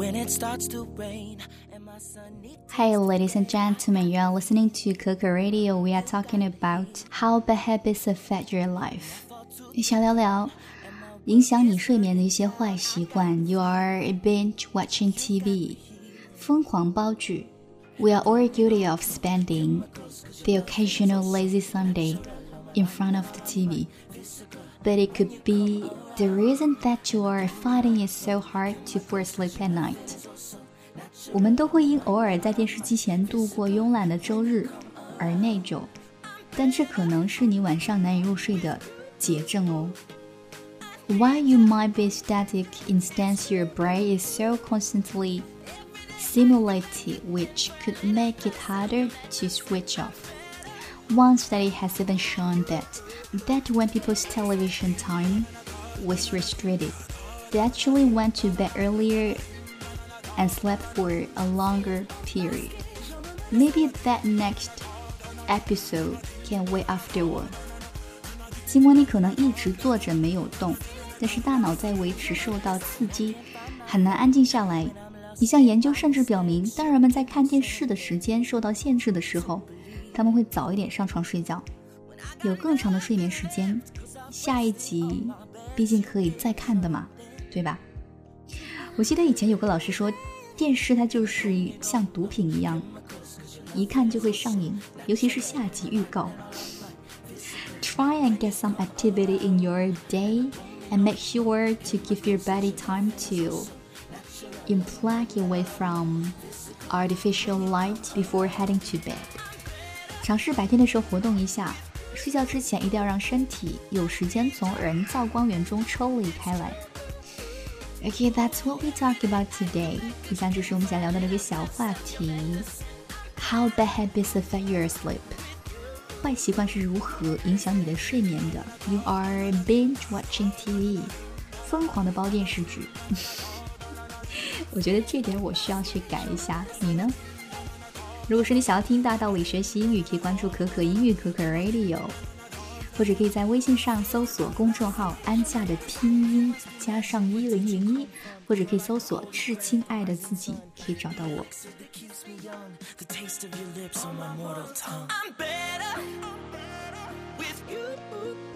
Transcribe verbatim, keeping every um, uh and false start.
Hey, ladies and gentlemen, you are listening to Coco Radio. We are talking about how bad habits affect your life. 想聊聊影响你睡眠的一些坏习惯。You are binge watching T V. 疯狂煲剧。We are all guilty of spending the occasional lazy Sunday in front of the T V. But it could be the reason that you are finding it so hard to fall asleep at night. 我们都会因偶尔在电视机前度过慵懒的周日而内疚，但这可能是你晚上难以入睡的结症哦。While you might be static, instead your brain is so constantly stimulated, which could make it harder to switch off. One study has even shown that, that when people's television time was restricted, they actually went to bed earlier and slept for a longer period. Maybe that next episode can wait afterward. 尽管你可能一直坐着没有动，但是大脑在维持受到刺激，很难安静下来。一项研究甚至表明，当人们在看电视的时间受到限制的时候，他们会早一点上床睡觉，有更长的睡眠时间。下一集毕竟可以再看的嘛，对吧？我记得以前有个老师说，电视它就是像毒品一样，一看就会上瘾，尤其是下集预告。Try and get some activity in your day and make sure to give your body time to unplug away from artificial light before heading to bed. 尝试白天的时候活动一下，睡觉之前一定要让身体有时间从人造光源中抽离开来。Okay, that's what we talk about today. 以上就是我们想聊的那个小话题。How bad habits affect your sleep. 坏习惯是如何影响你的睡眠的 ？You are binge watching T V. 疯狂的煲电视剧。我觉得这点我需要去改一下，你呢？如果是你想要听大道理学习英语，可以关注可可英语可可 Radio。或者可以在微信上搜索公众号安夏的拼音加上一零零一，或者可以搜索致亲爱的自己，可以找到我。I'm better with you.